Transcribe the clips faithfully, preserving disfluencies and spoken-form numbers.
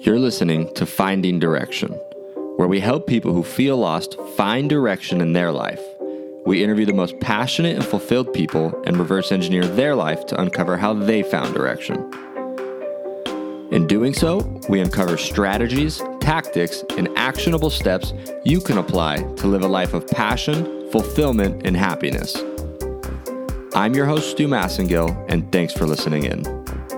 You're listening to Finding Direction, where we help people who feel lost find direction in their life. We interview the most passionate and fulfilled people and reverse engineer their life to uncover how they found direction. In doing so, we uncover strategies, tactics, and actionable steps you can apply to live a life of passion, fulfillment, and happiness. I'm your host, Stu Massengill, and thanks for listening in.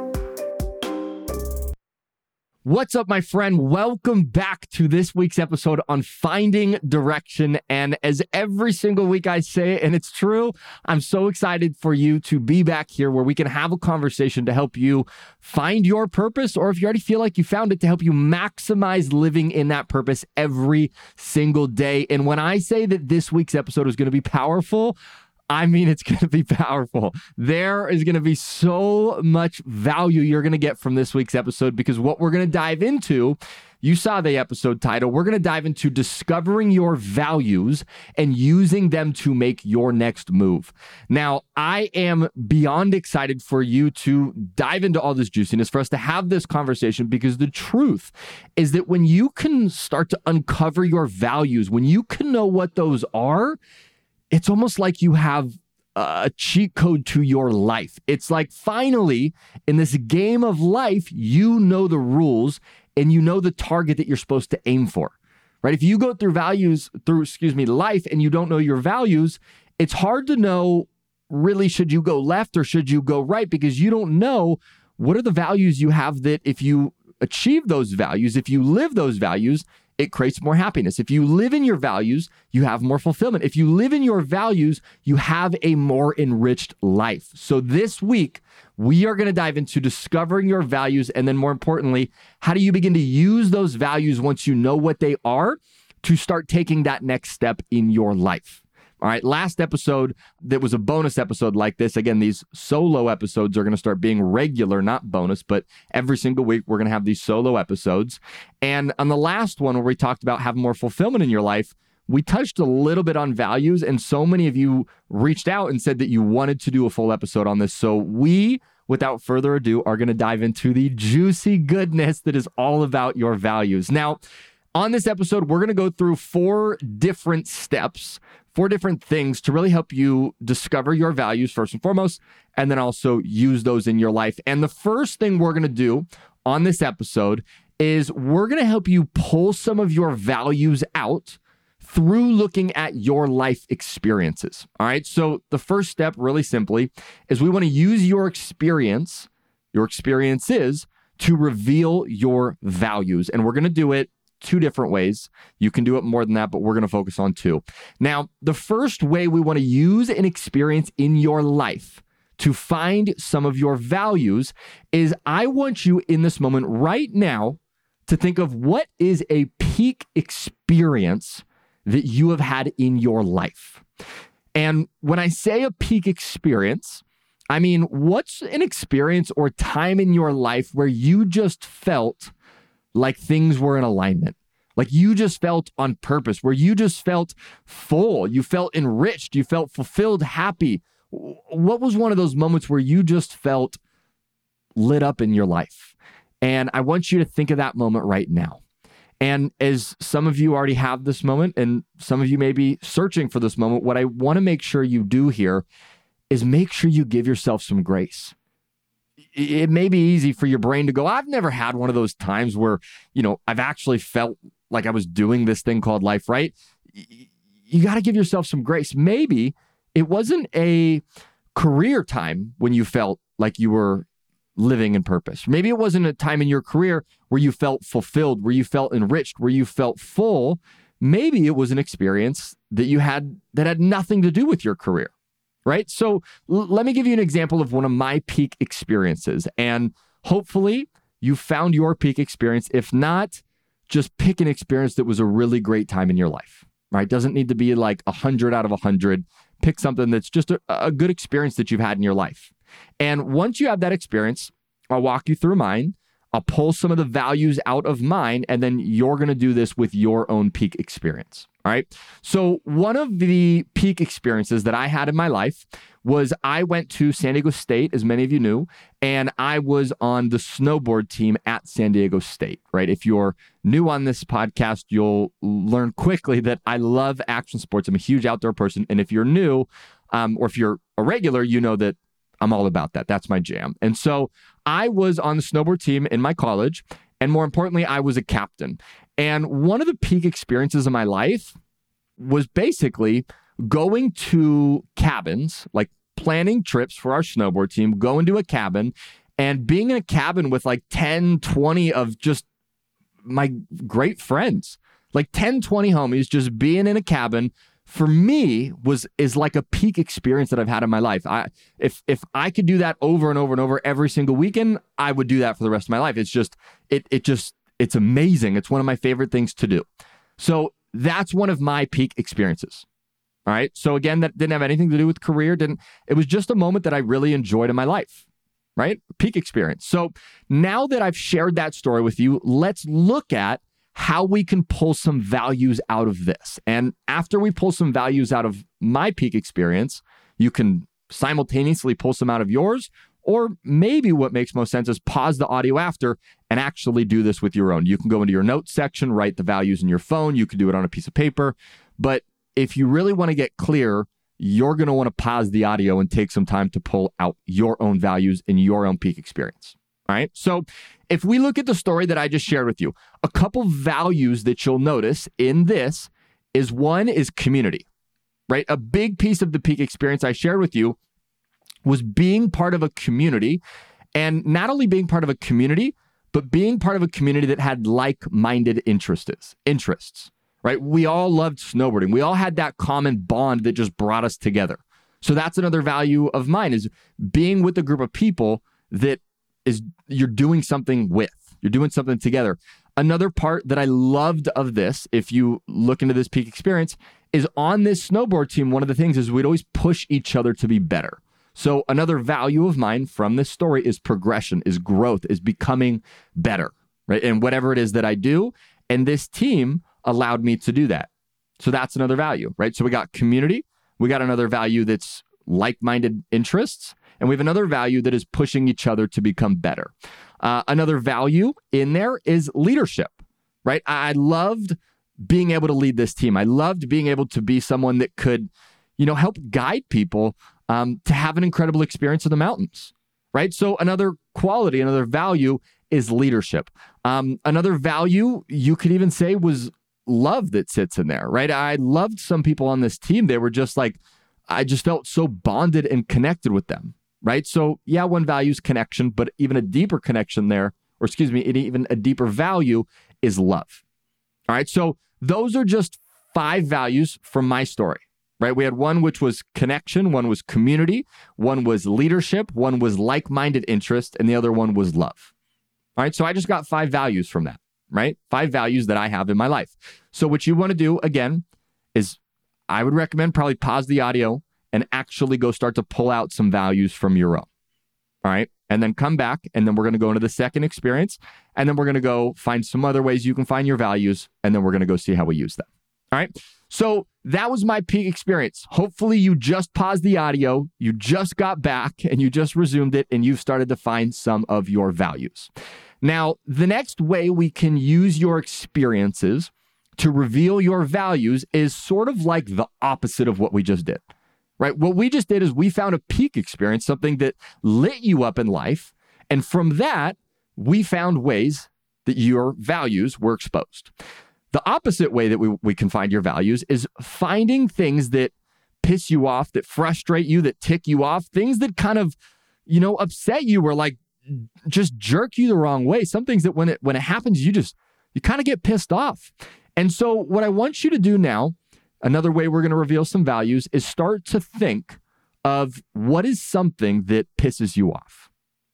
What's up, my friend? Welcome back to this week's episode on Finding Direction. And as every single week I say, and it's true, I'm so excited for you to be back here where we can have a conversation to help you find your purpose, or if you already feel like you found it, to help you maximize living in that purpose every single day. And when I say that this week's episode is going to be powerful, I mean, it's going to be powerful. There is going to be so much value you're going to get from this week's episode, because what we're going to dive into, you saw the episode title, we're going to dive into discovering your values and using them to make your next move. Now, I am beyond excited for you to dive into all this juiciness, for us to have this conversation, because the truth is that when you can start to uncover your values, when you can know what those are, it's almost like you have a cheat code to your life. It's like finally in this game of life, you know the rules and you know the target that you're supposed to aim for, right? If you go through values, through, excuse me, life, and you don't know your values, it's hard to know really should you go left or should you go right, because you don't know what are the values you have that if you achieve those values, if you live those values, it creates more happiness. If you live in your values, you have more fulfillment. If you live in your values, you have a more enriched life. So this week, we are going to dive into discovering your values, and then more importantly, how do you begin to use those values once you know what they are to start taking that next step in your life. All right, last episode, that was a bonus episode like this. Again, these solo episodes are going to start being regular, not bonus, but every single week we're going to have these solo episodes. And on the last one where we talked about having more fulfillment in your life, we touched a little bit on values, and so many of you reached out and said that you wanted to do a full episode on this. So we, without further ado, are going to dive into the juicy goodness that is all about your values. Now, on this episode, we're going to go through four different steps, four different things to really help you discover your values first and foremost, and then also use those in your life. And the first thing we're going to do on this episode is we're going to help you pull some of your values out through looking at your life experiences. All right. So the first step, really simply, is we want to use your experience, your experiences, to reveal your values. And we're going to do it two different ways. You can do it more than that, but we're going to focus on two. Now, the first way we want to use an experience in your life to find some of your values is I want you in this moment right now to think of what is a peak experience that you have had in your life. And when I say a peak experience, I mean, what's an experience or time in your life where you just felt like things were in alignment, like you just felt on purpose, where you just felt full, you felt enriched, you felt fulfilled, happy. What was one of those moments where you just felt lit up in your life? And I want you to think of that moment right now. And as some of you already have this moment, and some of you may be searching for this moment, what I want to make sure you do here is make sure you give yourself some grace. It may be easy for your brain to go, I've never had one of those times where, you know, I've actually felt like I was doing this thing called life, right? You got to give yourself some grace. Maybe it wasn't a career time when you felt like you were living in purpose. Maybe it wasn't a time in your career where you felt fulfilled, where you felt enriched, where you felt full. Maybe it was an experience that you had that had nothing to do with your career. Right? So l- let me give you an example of one of my peak experiences. And hopefully you found your peak experience. If not, just pick an experience that was a really great time in your life, right? Doesn't need to be like a hundred out of a hundred. Pick something that's just a, a good experience that you've had in your life. And once you have that experience, I'll walk you through mine. I'll pull some of the values out of mine, and then you're going to do this with your own peak experience. All right. So one of the peak experiences that I had in my life was I went to San Diego State, as many of you knew, and I was on the snowboard team at San Diego State, right? If you're new on this podcast, you'll learn quickly that I love action sports. I'm a huge outdoor person. And if you're new, um, or if you're a regular, you know that I'm all about that. That's my jam. And so I was on the snowboard team in my college, and more importantly, I was a captain. And one of the peak experiences of my life was basically going to cabins, like planning trips for our snowboard team, going to a cabin and being in a cabin with like ten, twenty of just my great friends, like ten, twenty homies, just being in a cabin for me was is like a peak experience that I've had in my life. I if if I could do that over and over and over every single weekend, I would do that for the rest of my life. It's just it it just it's amazing. It's one of my favorite things to do. So that's one of my peak experiences. All right. So again, that didn't have anything to do with career. Didn't it was just a moment that I really enjoyed in my life. Right? Peak experience. So now that I've shared that story with you, let's look at how we can pull some values out of this. And after we pull some values out of my peak experience, you can simultaneously pull some out of yours, or maybe what makes most sense is pause the audio after and actually do this with your own. You can go into your notes section, write the values in your phone. You can do it on a piece of paper. But if you really want to get clear, you're going to want to pause the audio and take some time to pull out your own values in your own peak experience. All right. So if we look at the story that I just shared with you, a couple values that you'll notice in this is one is community, right? A big piece of the peak experience I shared with you was being part of a community, and not only being part of a community, but being part of a community that had like-minded interests, interests, right? We all loved snowboarding. We all had that common bond that just brought us together. So that's another value of mine, is being with a group of people that is you're doing something with. You're doing something together. Another part that I loved of this, if you look into this peak experience, is on this snowboard team, one of the things is we'd always push each other to be better. So another value of mine from this story is progression, is growth, is becoming better, right? And whatever it is that I do, and this team allowed me to do that. So that's another value, right? So we got community, we got another value that's like-minded interests, and we have another value that is pushing each other to become better. Uh, another value in there is leadership, right? I loved being able to lead this team. I loved being able to be someone that could, you know, help guide people um, to have an incredible experience in the mountains, right? So another quality, another value is leadership. Um, another value you could even say was love that sits in there, right? I loved some people on this team. They were just like, I just felt so bonded and connected with them, right? So yeah, one value is connection, but even a deeper connection there, or excuse me, even a deeper value is love. All right. So those are just five values from my story, right? We had one which was connection, one was community, one was leadership, one was like-minded interest, and the other one was love. All right. So I just got five values from that, right? Five values that I have in my life. So what you want to do again is I would recommend probably pause the audio and actually go start to pull out some values from your own. All right. And then come back, and then we're going to go into the second experience, and then we're going to go find some other ways you can find your values, and then we're going to go see how we use them. All right. So that was my peak experience. Hopefully you just paused the audio, you just got back, and you just resumed it, and you've started to find some of your values. Now, the next way we can use your experiences to reveal your values is sort of like the opposite of what we just did, right? What we just did is we found a peak experience, something that lit you up in life. And from that, we found ways that your values were exposed. The opposite way that we, we can find your values is finding things that piss you off, that frustrate you, that tick you off, things that kind of, you know, upset you or like just jerk you the wrong way. Some things that when it when it happens, you just, you kind of get pissed off. And so what I want you to do now, another way we're going to reveal some values, is start to think of what is something that pisses you off.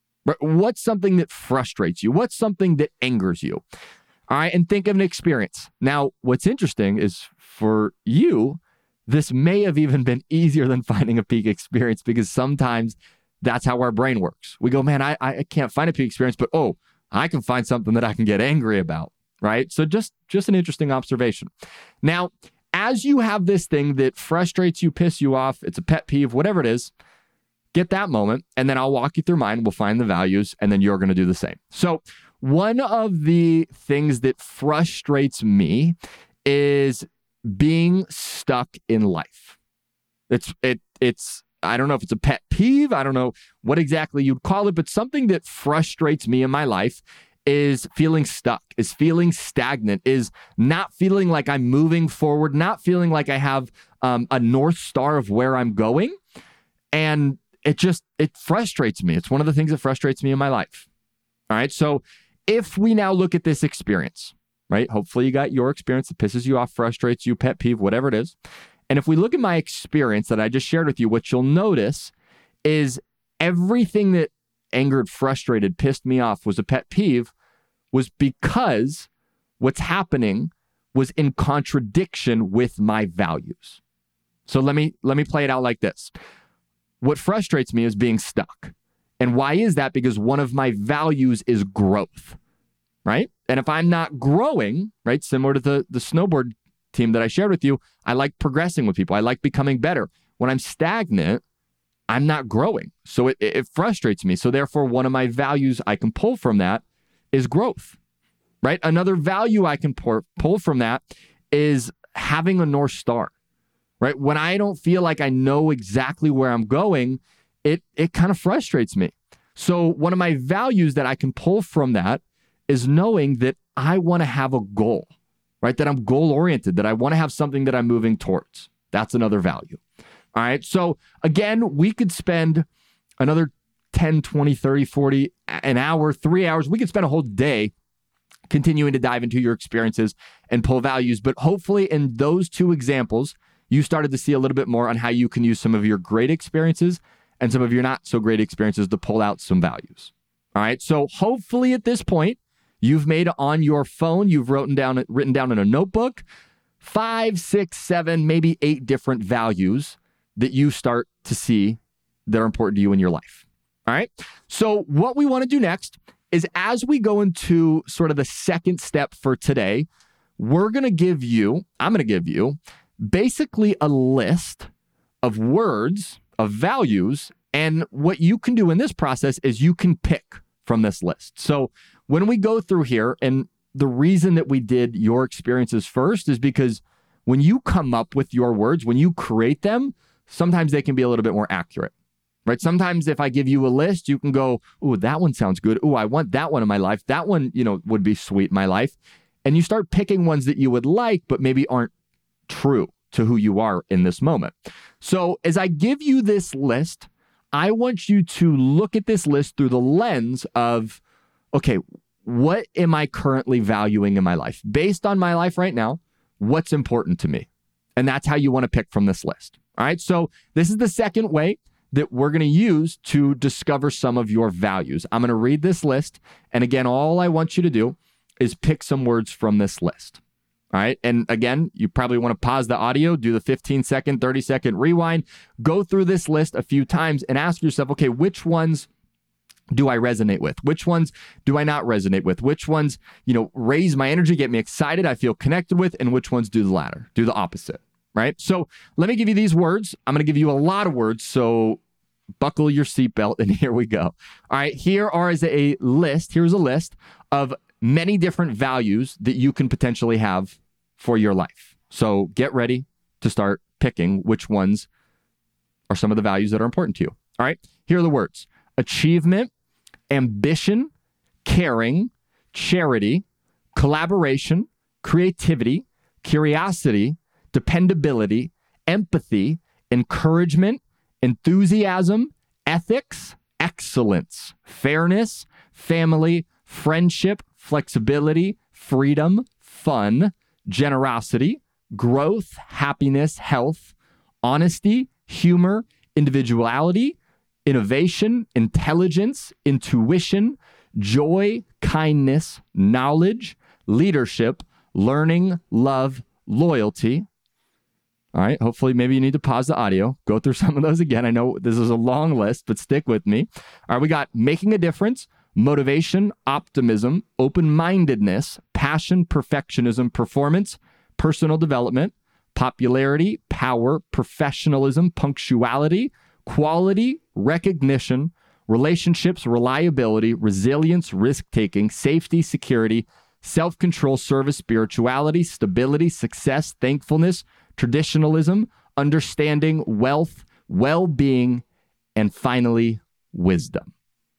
What's something that frustrates you? What's something that angers you? All right. And think of an experience. Now, what's interesting is for you, this may have even been easier than finding a peak experience, because sometimes that's how our brain works. We go, man, I, I can't find a peak experience, but oh, I can find something that I can get angry about. Right. So just, just an interesting observation. Now, as you have this thing that frustrates you, piss you off, it's a pet peeve, whatever it is, get that moment, and then I'll walk you through mine. We'll find the values, and then you're going to do the same. So one of the things that frustrates me is being stuck in life. It's, it, it's, I don't know if it's a pet peeve. I don't know what exactly you'd call it, but something that frustrates me in my life is feeling stuck, is feeling stagnant, is not feeling like I'm moving forward, not feeling like I have um, a North Star of where I'm going. And it just, it frustrates me. It's one of the things that frustrates me in my life. All right. So if we now look at this experience, right? Hopefully you got your experience that pisses you off, frustrates you, pet peeve, whatever it is. And if we look at my experience that I just shared with you, what you'll notice is everything that angered, frustrated, pissed me off was a pet peeve was because what's happening was in contradiction with my values. So let me let me play it out like this. What frustrates me is being stuck. And why is that? Because one of my values is growth, right? And if I'm not growing, right, similar to the, the snowboard team that I shared with you, I like progressing with people. I like becoming better. When I'm stagnant, I'm not growing. So it, it frustrates me. So therefore, one of my values I can pull from that is growth, right? Another value I can pour, pull from that is having a North Star, right? When I don't feel like I know exactly where I'm going, it it kind of frustrates me. So one of my values that I can pull from that is knowing that I want to have a goal, right? That I'm goal-oriented, that I want to have something that I'm moving towards. That's another value. All right. So again, we could spend another ten, twenty, thirty, forty, an hour, three hours. We could spend a whole day continuing to dive into your experiences and pull values. But hopefully in those two examples, you started to see a little bit more on how you can use some of your great experiences and some of your not so great experiences to pull out some values. All right. So hopefully at this point, you've made on your phone, you've written down, written down in a notebook, five, six, seven, maybe eight different values that you start to see that are important to you in your life. All right. So what we want to do next is as we go into sort of the second step for today, we're going to give you, I'm going to give you basically a list of words, of values. And what you can do in this process is you can pick from this list. So when we go through here, and the reason that we did your experiences first is because when you come up with your words, when you create them, sometimes they can be a little bit more accurate, right? Sometimes if I give you a list, you can go, oh, that one sounds good. Oh, I want that one in my life. That one, you know, would be sweet in my life. And you start picking ones that you would like, but maybe aren't true to who you are in this moment. So as I give you this list, I want you to look at this list through the lens of, okay, what am I currently valuing in my life? Based on my life right now, what's important to me? And that's how you want to pick from this list. All right. So this is the second way that we're going to use to discover some of your values. I'm going to read this list. And again, all I want you to do is pick some words from this list. All right. And again, you probably want to pause the audio, do the fifteen second, thirty second rewind, go through this list a few times and ask yourself, okay, which ones do I resonate with? Which ones do I not resonate with? Which ones, you know, raise my energy, get me excited, I feel connected with, and which ones do the latter, do the opposite, right? So let me give you these words. I'm going to give you a lot of words, so buckle your seatbelt, and here we go. All right, here are is a list, here's a list of many different values that you can potentially have for your life. So get ready to start picking which ones are some of the values that are important to you. All right, here are the words: achievement, ambition, caring, charity, collaboration, creativity, curiosity, dependability, empathy, encouragement, enthusiasm, ethics, excellence, fairness, family, friendship, flexibility, freedom, fun, generosity, growth, happiness, health, honesty, humor, individuality, innovation, intelligence, intuition, joy, kindness, knowledge, leadership, learning, love, loyalty. All right. Hopefully, maybe you need to pause the audio, go through some of those again. I know this is a long list, but stick with me. All right. We got making a difference, motivation, optimism, open-mindedness, passion, perfectionism, performance, personal development, popularity, power, professionalism, punctuality, quality, recognition, relationships, reliability, resilience, risk-taking, safety, security, self-control, service, spirituality, stability, success, thankfulness, traditionalism, understanding, wealth, well-being, and finally, wisdom.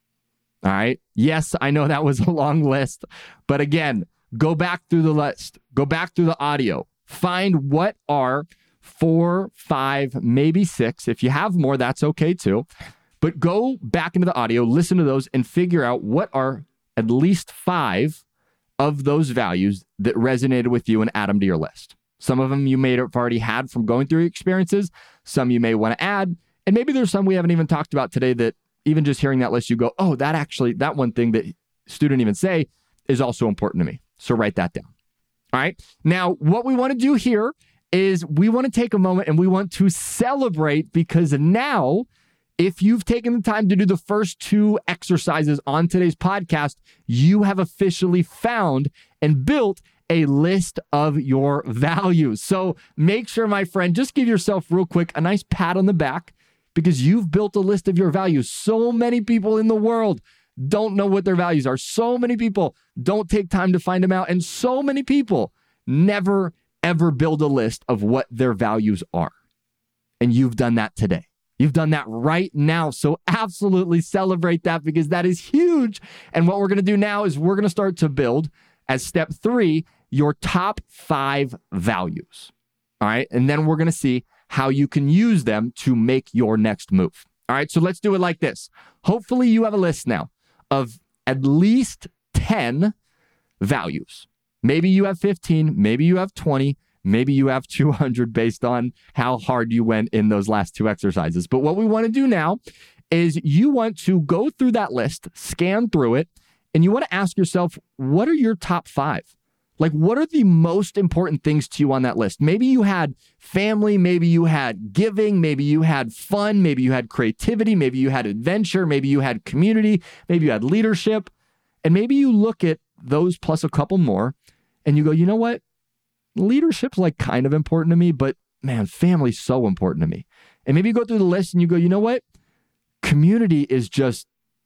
All right. Yes, I know that was a long list, but again, go back through the list, go back through the audio, find what are four, five, maybe six. If you have more, that's okay too. But go back into the audio, listen to those, and figure out what are at least five of those values that resonated with you and add them to your list. Some of them you may have already had from going through your experiences. Some you may want to add. And maybe there's some we haven't even talked about today that even just hearing that list, you go, oh, that actually, that one thing that Stu didn't even say is also important to me. So write that down. All right. Now, what we want to do here is we want to take a moment and we want to celebrate, because now, if you've taken the time to do the first two exercises on today's podcast, you have officially found and built a list of your values. So make sure, my friend, just give yourself real quick a nice pat on the back, because you've built a list of your values. So many people in the world don't know what their values are. So many people don't take time to find them out. And so many people never, ever build a list of what their values are. And you've done that today. You've done that right now. So absolutely celebrate that, because that is huge. And what we're going to do now is we're going to start to build, as step three, your top five values. All right. And then we're going to see how you can use them to make your next move. All right. So let's do it like this. Hopefully you have a list now of at least ten values. Maybe you have fifteen, maybe you have twenty, maybe you have two hundred based on how hard you went in those last two exercises. But what we want to do now is you want to go through that list, scan through it, and you want to ask yourself, what are your top five? Like, what are the most important things to you on that list? Maybe you had family, maybe you had giving, maybe you had fun, maybe you had creativity, maybe you had adventure, maybe you had community, maybe you had leadership. And maybe you look at those plus a couple more and you go, you know what? Leadership's like kind of important to me, but man, family's so important to me. And maybe you go through the list and you go, you know what? Community is just,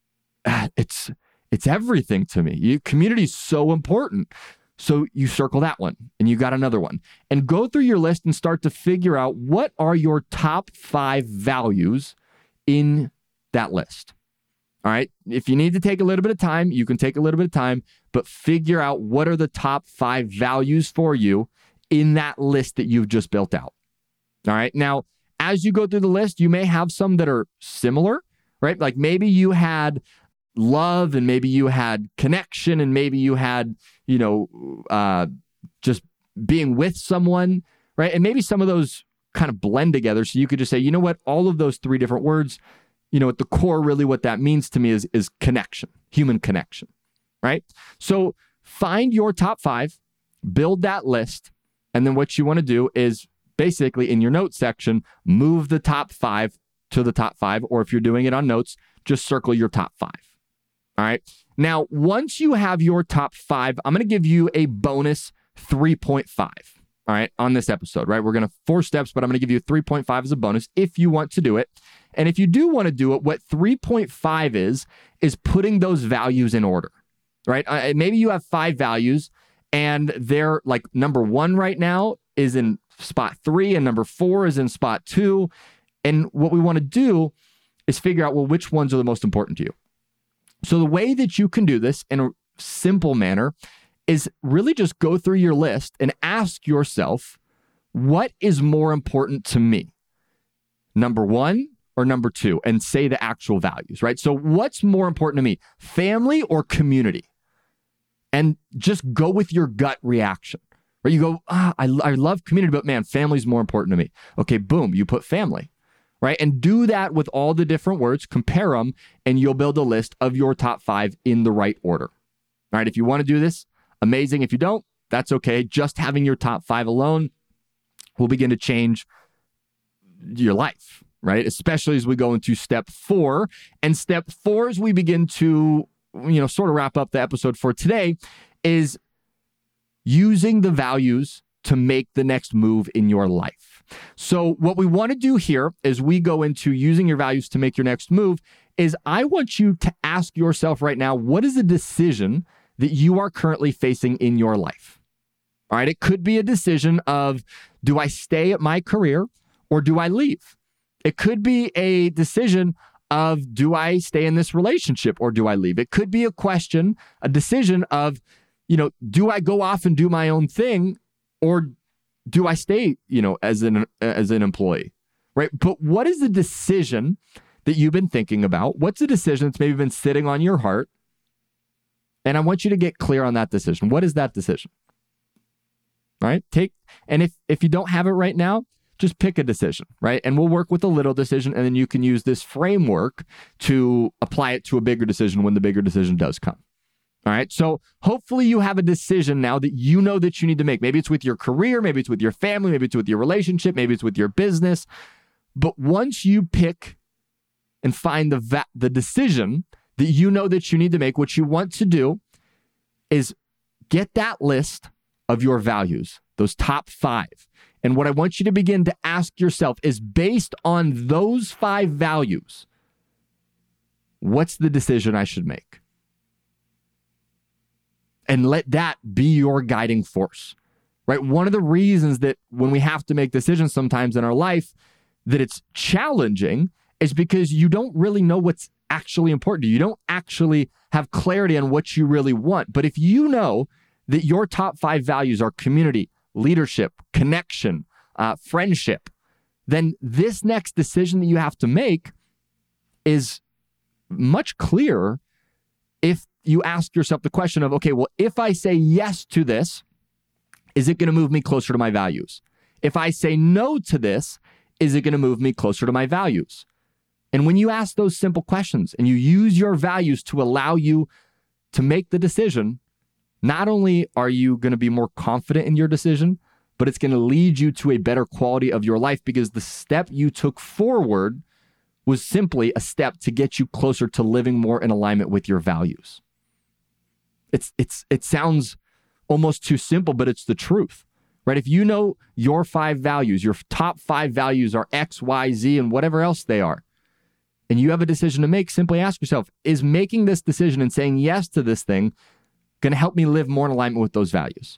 it's, it's everything to me. You, community is so important. So you circle that one and you got another one, and go through your list and start to figure out what are your top five values in that list. All right. If you need to take a little bit of time, you can take a little bit of time, but figure out what are the top five values for you in that list that you've just built out. All right. Now, as you go through the list, you may have some that are similar, right? Like maybe you had love, and maybe you had connection, and maybe you had, you know, uh, just being with someone, right? And maybe some of those kind of blend together. So you could just say, you know what, all of those three different words, you know, at the core, really what that means to me is, is connection, human connection, right? So find your top five, build that list. And then what you want to do is basically in your notes section, move the top five to the top five. Or if you're doing it on notes, just circle your top five. All right. Now, once you have your top five, I'm going to give you a bonus three point five. All right. On this episode, right? We're going to four steps, but I'm going to give you three point five as a bonus if you want to do it. And if you do want to do it, what three point five is, is putting those values in order, right? Uh, maybe you have five values and they're like number one right now is in spot three and number four is in spot two. And what we want to do is figure out, well, which ones are the most important to you? So the way that you can do this in a simple manner is really just go through your list and ask yourself, what is more important to me? Number one or number two? And say the actual values, right? So what's more important to me, family or community? And just go with your gut reaction, right? You go, ah, I, I love community, but man, family's more important to me. Okay, boom, you put family. Right? And do that with all the different words, compare them, and you'll build a list of your top five in the right order. All right. If you want to do this, amazing. If you don't, that's okay. Just having your top five alone will begin to change your life, right? Especially as we go into step four. And step four, as we begin to, you know, sort of wrap up the episode for today, is using the values to make the next move in your life. So what we want to do here as we go into using your values to make your next move is I want you to ask yourself right now, what is a decision that you are currently facing in your life? All right. It could be a decision of, do I stay at my career or do I leave? It could be a decision of, do I stay in this relationship or do I leave? It could be a question, a decision of, you know, do I go off and do my own thing or do I stay, you know, as an, as an employee, right? But what is the decision that you've been thinking about? What's the decision that's maybe been sitting on your heart? And I want you to get clear on that decision. What is that decision? Right? Take, and if, if you don't have it right now, just pick a decision, right? And we'll work with a little decision, and then you can use this framework to apply it to a bigger decision when the bigger decision does come. All right. So hopefully you have a decision now that you know that you need to make. Maybe it's with your career, maybe it's with your family, maybe it's with your relationship, maybe it's with your business. But once you pick and find the va- the decision that you know that you need to make, what you want to do is get that list of your values, those top five. And what I want you to begin to ask yourself is, based on those five values, what's the decision I should make? And let that be your guiding force, right? One of the reasons that when we have to make decisions sometimes in our life that it's challenging is because you don't really know what's actually important to you. You don't actually have clarity on what you really want. But if you know that your top five values are community, leadership, connection, uh, friendship, then this next decision that you have to make is much clearer if you ask yourself the question of, okay, well, if I say yes to this, is it going to move me closer to my values? If I say no to this, is it going to move me closer to my values? And when you ask those simple questions and you use your values to allow you to make the decision, not only are you going to be more confident in your decision, but it's going to lead you to a better quality of your life, because the step you took forward was simply a step to get you closer to living more in alignment with your values. It's it's it sounds almost too simple, but it's the truth, right? If you know your five values, your top five values are X, Y, Z, and whatever else they are, and you have a decision to make, simply ask yourself, is making this decision and saying yes to this thing going to help me live more in alignment with those values?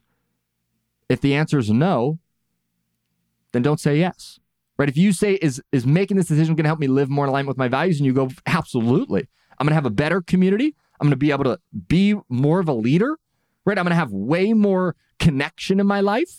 If the answer is no, then don't say yes, right? If you say, is, is making this decision going to help me live more in alignment with my values? And you go, absolutely. I'm going to have a better community. I'm going to be able to be more of a leader, right? I'm going to have way more connection in my life.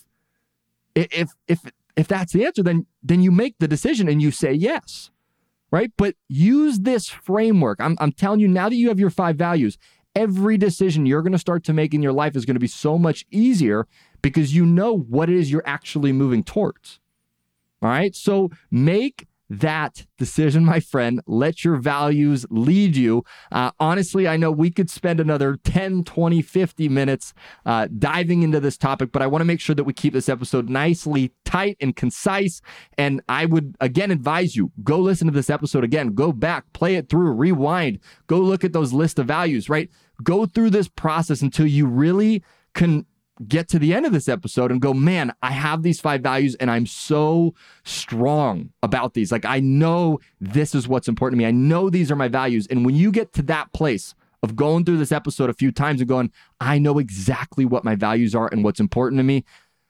If, if, if that's the answer, then, then you make the decision and you say yes, right? But use this framework. I'm, I'm telling you, now that you have your five values, every decision you're going to start to make in your life is going to be so much easier because you know what it is you're actually moving towards. All right. So make that decision, my friend. Let your values lead you. Uh, honestly, I know we could spend another ten, twenty, fifty minutes uh, diving into this topic, but I want to make sure that we keep this episode nicely tight and concise. And I would, again, advise you, go listen to this episode again, go back, play it through, rewind, go look at those list of values, right? Go through this process until you really can get to the end of this episode and go, man, I have these five values and I'm so strong about these. Like, I know this is what's important to me. I know these are my values. And when you get to that place of going through this episode a few times and going, I know exactly what my values are and what's important to me.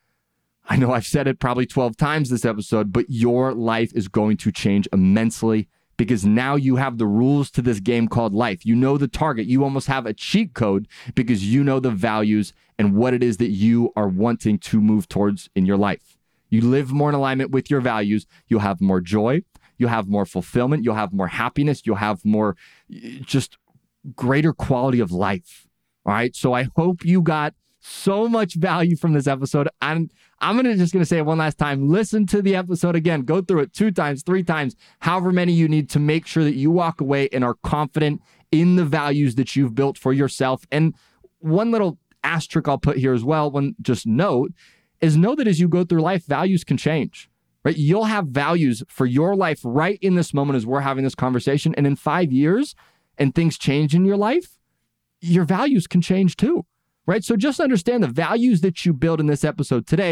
I know I've said it probably twelve times this episode, but your life is going to change immensely, because now you have the rules to this game called life. You know the target. You almost have a cheat code because you know the values and what it is that you are wanting to move towards in your life. You live more in alignment with your values. You'll have more joy. You'll have more fulfillment. You'll have more happiness. You'll have more just greater quality of life. All right. So I hope you got so much value from this episode. I'm, I'm gonna just going to say it one last time. Listen to the episode again. Go through it two times, three times, however many you need to make sure that you walk away and are confident in the values that you've built for yourself. And one little asterisk I'll put here as well, one just note, is know that as you go through life, values can change, right? You'll have values for your life right in this moment as we're having this conversation. And in five years and things change in your life, your values can change too. Right? So just understand the values that you build in this episode today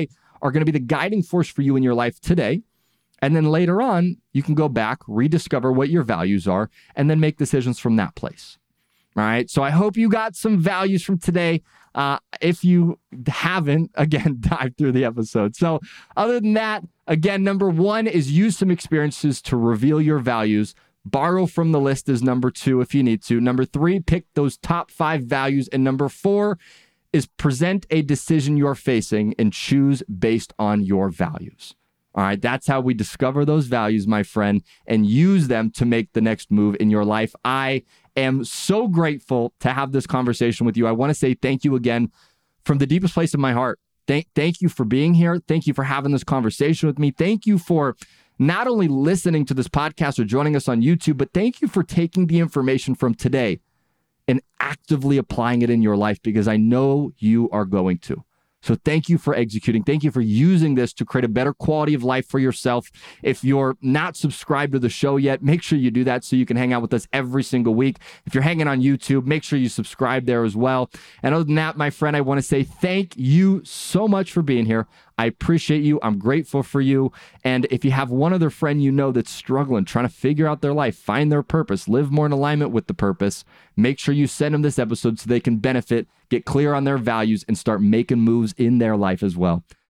are going to be the guiding force for you in your life today. And then later on, you can go back, rediscover what your values are, and then make decisions from that place. All right. So I hope you got some values from today. Uh, if you haven't, again, dive through the episode. So other than that, again, number one is use some experiences to reveal your values. Borrow from the list is number two if you need to. Number three, pick those top five values. And number four is present a decision you're facing and choose based on your values. All right, that's how we discover those values, my friend, and use them to make the next move in your life. I am so grateful to have this conversation with you. I want to say thank you again from the deepest place of my heart. Thank, thank you for being here. Thank you for having this conversation with me. Thank you for not only listening to this podcast or joining us on YouTube, but thank you for taking the information from today and actively applying it in your life, because I know you are going to. So thank you for executing. Thank you for using this to create a better quality of life for yourself. If you're not subscribed to the show yet, make sure you do that so you can hang out with us every single week. If you're hanging on YouTube, make sure you subscribe there as well. And other than that, my friend, I want to say thank you so much for being here. I appreciate you. I'm grateful for you. And if you have one other friend you know that's struggling, trying to figure out their life, find their purpose, live more in alignment with the purpose, make sure you send them this episode so they can benefit, get clear on their values, and start making moves in their life as well.